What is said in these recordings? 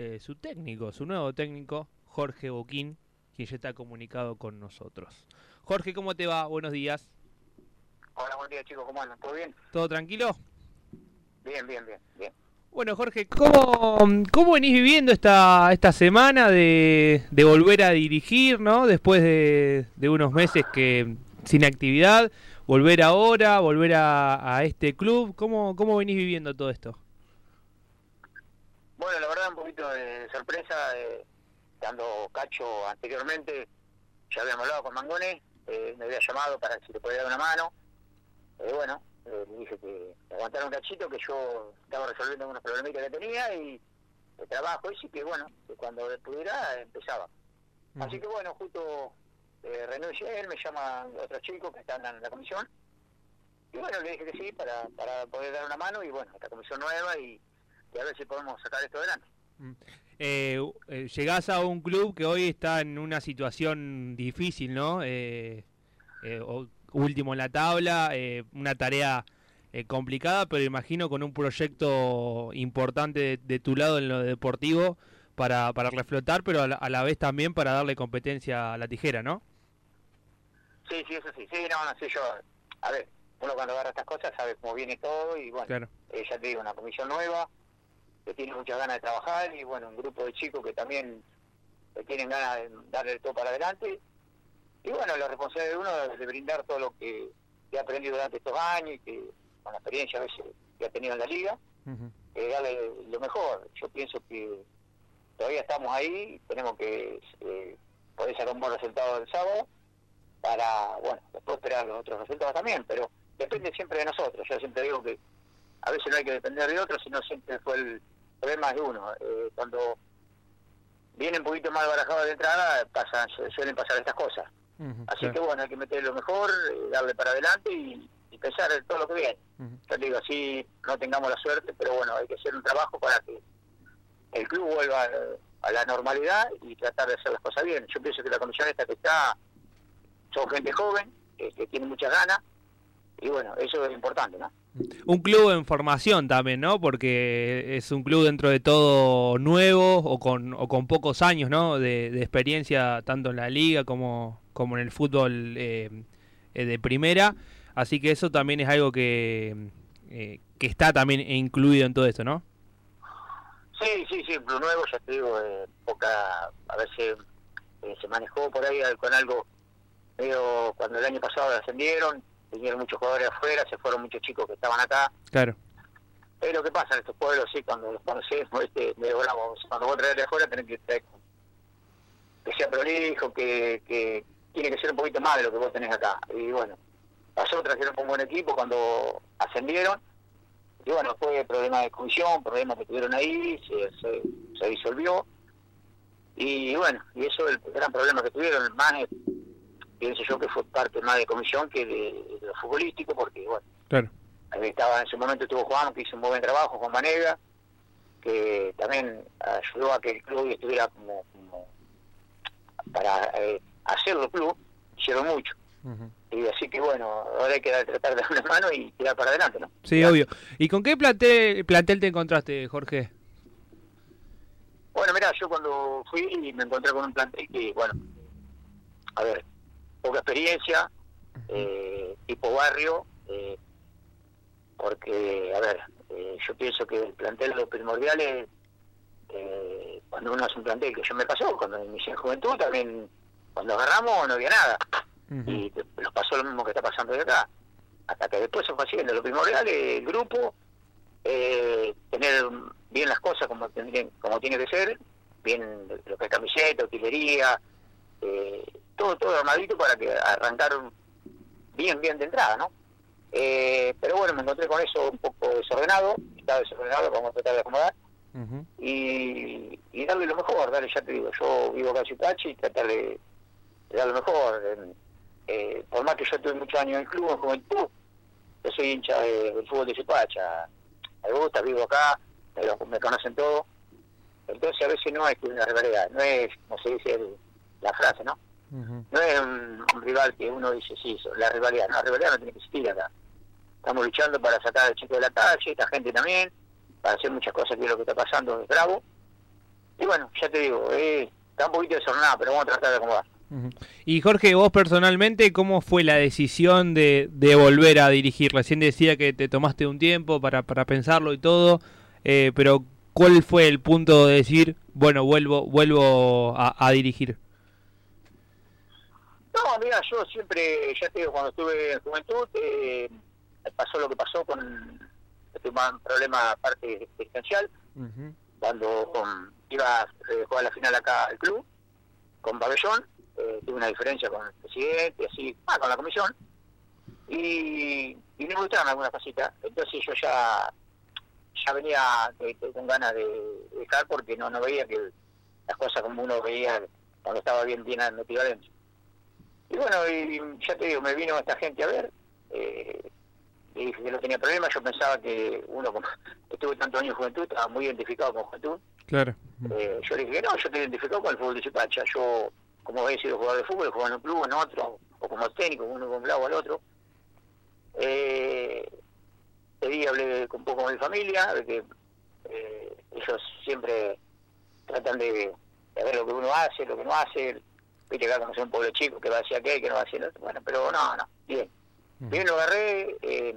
su técnico, su nuevo técnico, Jorge Boquín, quien ya está comunicado con nosotros. Jorge, ¿cómo te va? Buenos días. Hola, buen día, chicos, ¿cómo andan? ¿Todo bien? ¿Todo tranquilo? Bien. Bueno, Jorge, ¿cómo venís viviendo esta semana de volver a dirigir, ¿no? Después de unos meses que sin actividad, volver ahora, volver a este club. ¿Cómo venís viviendo todo esto? Bueno, la verdad, un poquito de sorpresa, dando cacho anteriormente, ya habíamos hablado con Mangone, me había llamado para si le podía dar una mano. Le dije que aguantara un cachito, que yo estaba resolviendo unos problemitas que tenía y el trabajo ese, que bueno, que cuando pudiera empezaba. Así que bueno, justo renuncié, él me llama otros chicos que están en la comisión, y bueno, le dije que sí, para poder dar una mano, y bueno, esta comisión nueva, y a ver si podemos sacar esto adelante. Llegás a un club que hoy está en una situación difícil, ¿no? Último en la tabla, una tarea complicada, pero imagino con un proyecto importante de tu lado en lo deportivo para reflotar, pero a la vez también para darle competencia a la tijera, ¿no? Sí, eso sí. Sí, no, sí, yo... A ver, uno cuando agarra estas cosas sabe cómo viene todo, y bueno, claro. Ya te digo, una comisión nueva, que tiene muchas ganas de trabajar, y bueno, un grupo de chicos que también tienen ganas de darle todo para adelante. Y bueno, la responsabilidad de uno es de brindar todo lo que ha aprendido durante estos años, y que con la experiencia a veces que ha tenido en la liga, darle lo mejor. Yo pienso que todavía estamos ahí, tenemos que poder sacar un buen resultado del sábado, para, bueno, después esperar los otros resultados también, pero depende siempre de nosotros. Yo siempre digo que a veces no hay que depender de otros, sino siempre fue el problema de uno. Cuando viene un poquito más barajado de entrada, suelen pasar estas cosas. Así que bueno, hay que meter lo mejor, darle para adelante y pensar en todo lo que viene. Yo digo, así no tengamos la suerte, pero bueno, hay que hacer un trabajo para que el club vuelva a la normalidad y tratar de hacer las cosas bien. Yo pienso que la comisión esta que está, son gente joven, que tiene muchas ganas, y bueno, eso es importante, ¿no? Un club en formación también, ¿no? Porque es un club dentro de todo nuevo o con pocos años, ¿no? De experiencia tanto en la liga como en el fútbol de primera. Así que eso también es algo que está también incluido en todo esto, ¿no? Sí, un club nuevo, ya te digo, a veces se manejó por ahí con algo medio, cuando el año pasado ascendieron, vinieron muchos jugadores afuera, se fueron muchos chicos que estaban acá. Claro. Pero ¿qué pasa en estos pueblos? Sí, cuando los conocemos, medio bravo. Cuando vos traes de afuera tenés que traer que sea prolijo, que tiene que ser un poquito más de lo que vos tenés acá. Y bueno, pasó, trajeron un buen equipo cuando ascendieron, y bueno, fue problema de comisión, problemas que tuvieron ahí, se disolvió, y bueno, y eso es el gran problema que tuvieron, más pienso yo que fue parte más de comisión que de lo futbolístico, porque bueno, claro, en su momento estuvo Juan, que hizo un muy buen trabajo, Juan Vanega, que también ayudó a que el club estuviera como para hacerlo club, hicieron mucho. Y así que bueno, ahora hay que tratar de dar una mano y tirar para adelante, ¿no? Sí, claro. Obvio. ¿Y con qué plantel te encontraste, Jorge? Bueno, mirá, yo cuando fui me encontré con un plantel que, bueno, a ver, poca experiencia, tipo barrio, porque, a ver, yo pienso que el plantel, lo primordial es, cuando uno hace un plantel, que yo me pasó, cuando inicié en juventud, también, cuando agarramos no había nada, y nos pasó lo mismo que está pasando de acá, hasta que después se fue haciendo. Lo primordial es el grupo, tener bien las cosas como tiene que ser, bien lo que es camiseta, utilería, todo armadito para que arrancar bien de entrada, ¿no? Pero bueno, me encontré con eso un poco desordenado, estaba desordenado, vamos a tratar de acomodar, y darle lo mejor, ya te digo, yo vivo acá en Supachi y tratar de dar lo mejor. Por más que yo tuve muchos años en el club, en juventud, yo soy hincha del fútbol de Supacha, me gusta, vivo acá, me conocen todos, entonces a veces no es una rivalidad, no es, como se dice la frase, ¿no? No es un rival que uno dice, sí, la rivalidad no tiene que existir acá. Estamos luchando para sacar al chico de la calle, esta gente también, para hacer muchas cosas que es lo que está pasando es bravo, bueno, ya te digo, está un poquito desordenada, pero vamos a tratar de acomodar. Y Jorge, vos personalmente, ¿cómo fue la decisión de volver a dirigir? Recién decía que te tomaste un tiempo para pensarlo y todo, pero ¿cuál fue el punto de decir, bueno, vuelvo a dirigir? No, mira, yo siempre, ya te digo, cuando estuve en Juventud, pasó lo que pasó con un problema aparte existencial, cuando iba a jugar la final acá al club, con Pabellón, tuve una diferencia con el presidente, así, con la comisión, y me gustaron algunas cositas, entonces yo ya venía con ganas de dejar porque no veía que las cosas como uno veía cuando estaba bien metido adentro. Y bueno, y ya te digo, me vino esta gente a ver, y dije que no tenía problema. Yo pensaba que uno, como estuve tantos años en Juventud, estaba muy identificado con Juventud. Claro. Yo le dije que no, yo estoy identificado con el fútbol de Suipacha. Yo, como había sido jugador de fútbol, jugaba en un club, en otro, o como técnico, uno con un lado al otro. Pedí, hablé un poco con mi familia, de que ellos siempre tratan de ver lo que uno hace, lo que no hace. Viste que acá como soy un pueblo chico, que va a decir aquel, que no va a decir otro. Bueno, pero no, bien. Bien lo agarré,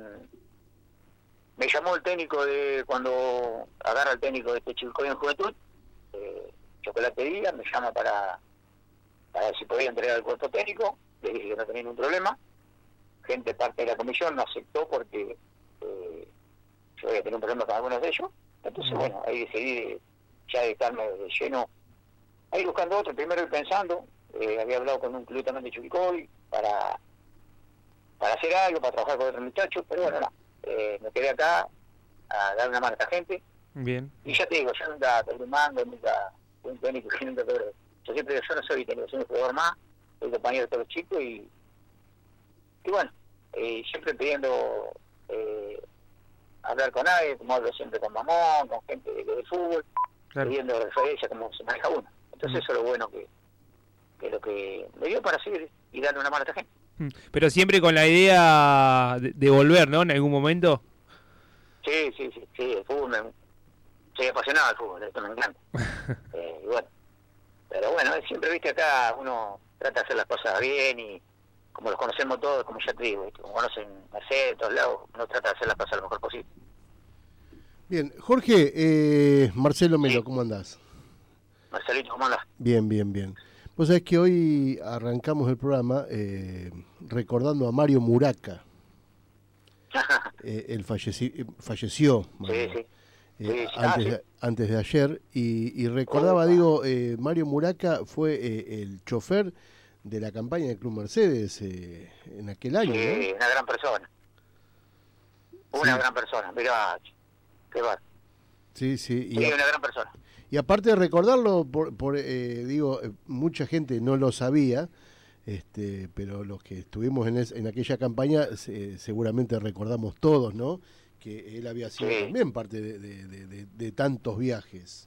me llamó el técnico cuando agarra el técnico de este chico en Juventud, Chocolate Díaz, me llama para ver si podía entregar el cuerpo técnico, le dije que no tenía ningún problema. Gente parte de la comisión no aceptó porque yo voy a tener un problema con algunos de ellos. Entonces, bueno, ahí decidí ya dedicarme de lleno a ir buscando otro. Primero ir pensando, había hablado con un club también de Chubicoy para hacer algo, para trabajar con otros muchachos, pero bueno, no. Me quedé acá a dar una mano a esta gente. Bien. Y ya te digo, yo nunca perdí un mango, nunca fui un técnico, yo siempre digo, yo no soy técnico, soy un jugador más, soy compañero de todos los chicos y bueno, siempre pidiendo hablar con nadie, como hablo siempre con Mamón, con gente de fútbol, claro, pidiendo referencia como se maneja uno. Entonces eso es lo bueno que lo que me dio para seguir y darle una mano a esta gente. Pero siempre con la idea de volver, ¿no? En algún momento. Sí, el fútbol, soy apasionado del fútbol, esto me encanta. Y bueno, pero bueno, siempre, viste, acá uno trata de hacer las cosas bien y como los conocemos todos, como ya te digo, ¿viste? Como conocen Mercedes, de todos lados, uno trata de hacer las cosas lo mejor posible. Bien, Jorge, Marcelo Melo, sí. ¿Cómo andás? Marcelito, ¿cómo andás? Bien. Vos sabés que hoy arrancamos el programa recordando a Mario Muraca. Él falleció antes de ayer y recordaba, Mario Muraca fue el chofer de la campaña del Club Mercedes en aquel año, sí, ¿no? Una gran persona. Gran persona, mirá, qué va. Sí. Una gran persona. Y aparte de recordarlo, mucha gente no lo sabía, pero los que estuvimos en aquella campaña seguramente recordamos todos, ¿no? Que él había sido también parte de tantos viajes.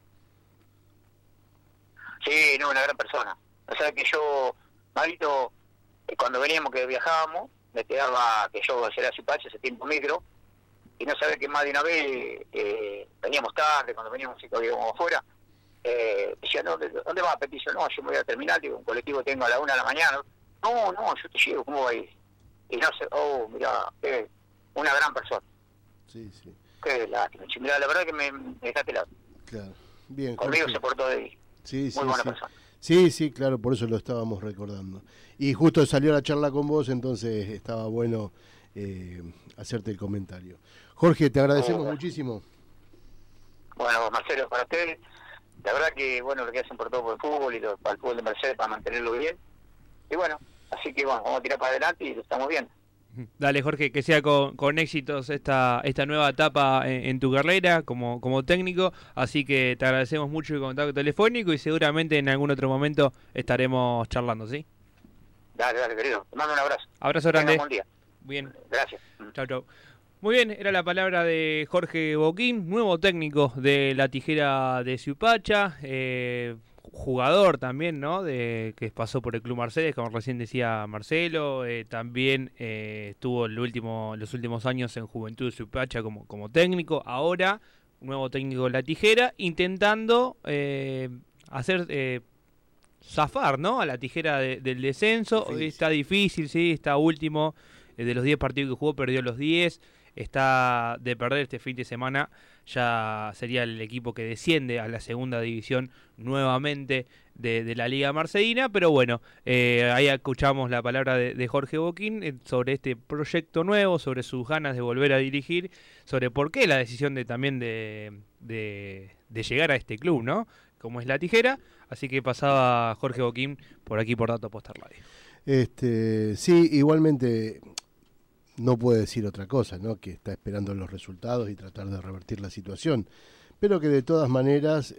Sí, una gran persona. O sea que yo, Marito, cuando veníamos, que viajábamos, me quedaba, que yo llegué a Suipacha ese tiempo micro, y no sabía que más de una vez veníamos tarde, cuando veníamos y todavía íbamos afuera, decía, ¿dónde vas, Peticio? No, yo me voy a terminar, digo, un colectivo tengo a la 1 de la mañana. No, yo te llevo, ¿cómo va a ir? Y no sé, mirá, una gran persona. Sí. Qué lástima, mirá, la verdad que me dejaste lado. Claro, bien. Conmigo Jorge. se portó de muy buena persona. Sí, claro, por eso lo estábamos recordando. Y justo salió la charla con vos, entonces estaba bueno hacerte el comentario. Jorge, te agradecemos muchísimo. Bueno, Marcelo, para ustedes, la verdad que bueno lo que hacen por todo el fútbol y para el fútbol de Mercedes, para mantenerlo bien. Y bueno, así que bueno, vamos a tirar para adelante y lo estamos viendo. Dale, Jorge, que sea con éxitos esta nueva etapa en tu carrera como técnico, así que te agradecemos mucho el contacto telefónico y seguramente en algún otro momento estaremos charlando, ¿sí? Dale, querido, te mando un abrazo. Abrazo grande. Buen día. Bien. Gracias. Chau. Muy bien, era la palabra de Jorge Boquín, nuevo técnico de la Tijera de Suipacha, jugador también, ¿no? Que pasó por el Club Mercedes, como recién decía Marcelo, también estuvo los últimos años en Juventud de Suipacha como técnico, ahora un nuevo técnico de la Tijera, intentando hacer zafar, ¿no? A la tijera del descenso. Está difícil, sí, está último. De los 10 partidos que jugó, perdió los 10. Está de perder este fin de semana. Ya sería el equipo que desciende a la segunda división nuevamente de la Liga Marcelina. Pero bueno, ahí escuchamos la palabra de Jorge Boquín sobre este proyecto nuevo, sobre sus ganas de volver a dirigir, sobre por qué la decisión también de llegar a este club, ¿no? Como es la tijera. Así que pasaba Jorge Boquín por aquí por Dato Poster Radio. Sí, igualmente no puede decir otra cosa, ¿no? Que está esperando los resultados y tratar de revertir la situación. Pero que de todas maneras...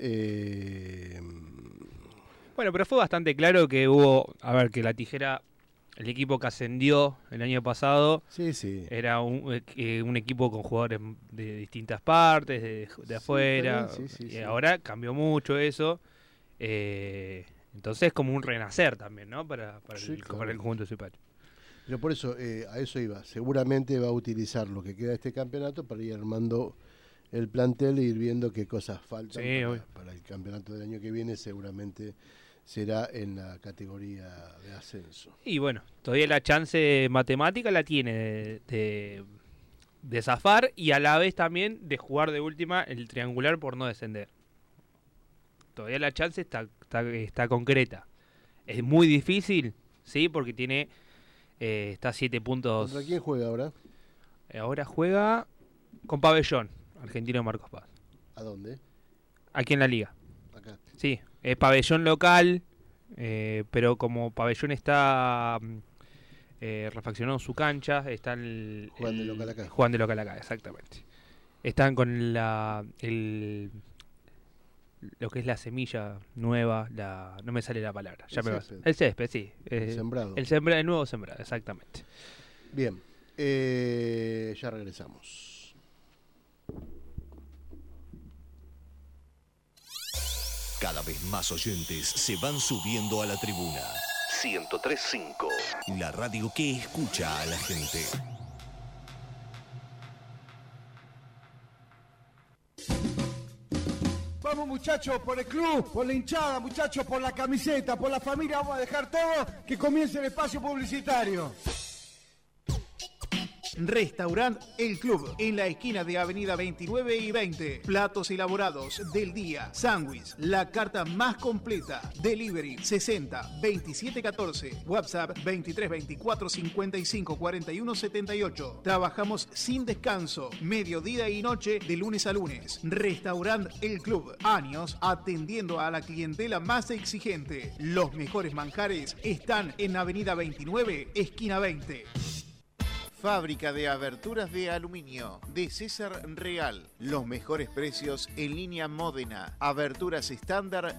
Bueno, pero fue bastante claro que hubo... A ver, que la tijera, el equipo que ascendió el año pasado, sí. Era un equipo con jugadores de distintas partes, de afuera. Y ahora cambió mucho eso. Entonces es como un renacer también, ¿no? Para el conjunto de Suipacha. Pero por eso, a eso iba. Seguramente va a utilizar lo que queda de este campeonato para ir armando el plantel e ir viendo qué cosas faltan para el campeonato del año que viene. Seguramente será en la categoría de ascenso. Y bueno, todavía la chance matemática la tiene de zafar y a la vez también de jugar de última el triangular por no descender. Todavía la chance está concreta. Es muy difícil, sí, porque tiene... está a 7 puntos. ¿Contra quién juega ahora? Ahora juega con Pabellón, Argentino Marcos Paz. ¿A dónde? Aquí en la liga. Acá. Sí, es Pabellón local, pero como Pabellón está refaccionando su cancha, está Juan de local acá. Juan de local acá, exactamente. Están con lo que es la semilla nueva, no me sale la palabra. El césped, sí. Sembrado. El nuevo sembrado, exactamente. Bien, ya regresamos. Cada vez más oyentes se van subiendo a la tribuna. 103.5, la radio que escucha a la gente. Vamos muchachos, por el club, por la hinchada, muchachos, por la camiseta, por la familia, vamos a dejar todo, que comience el espacio publicitario. Restaurant El Club, en la esquina de Avenida 29 y 20. Platos elaborados del día, sándwich, la carta más completa. Delivery 60 27 14. WhatsApp 23 24 55 41 78. Trabajamos sin descanso, mediodía y noche de lunes a lunes. Restaurant El Club, años atendiendo a la clientela más exigente. Los mejores manjares están en Avenida 29, esquina 20. Fábrica de aberturas de aluminio de César Real. Los mejores precios en línea Módena. Aberturas estándar